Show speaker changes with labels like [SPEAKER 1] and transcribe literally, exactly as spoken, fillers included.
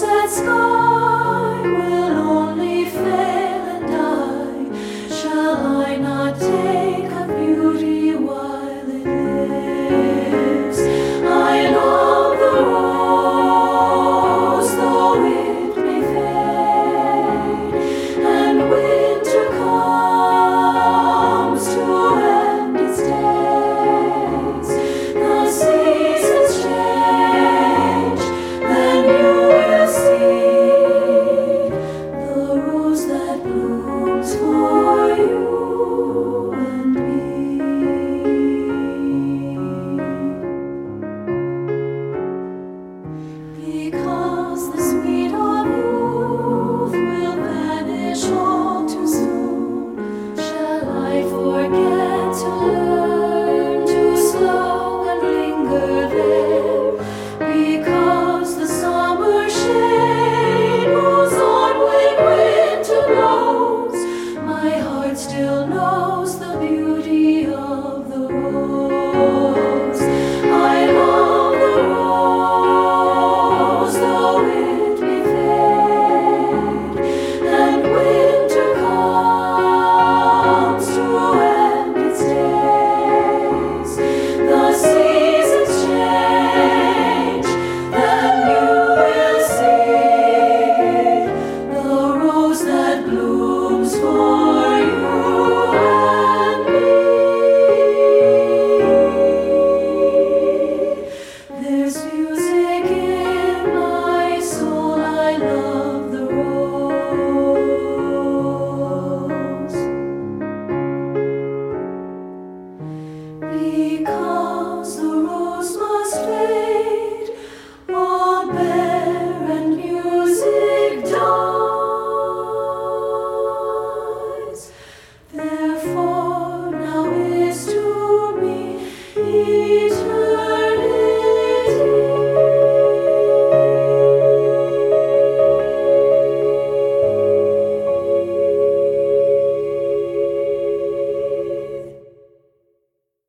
[SPEAKER 1] sunset sky will only fail and die. Shall I not take a beauty while it lives? I love the rose, though it may fade, and winter comes to end its days. The seasons change, then you will see the rose that blooms for you and me. Because the sweet of youth will vanish all too soon, shall I forget to learn to slow and linger there? Because the summer shade moves on when winter blows, my heart still knows the beauty of the rose. I love the rose, though it may fade, and winter comes to end its days. The seasons change, then you will see the rose that blooms for you and me. There's music in my soul, I love the rose. Because the rose must fade, all bare and music dies. Therefore now is to me eternity.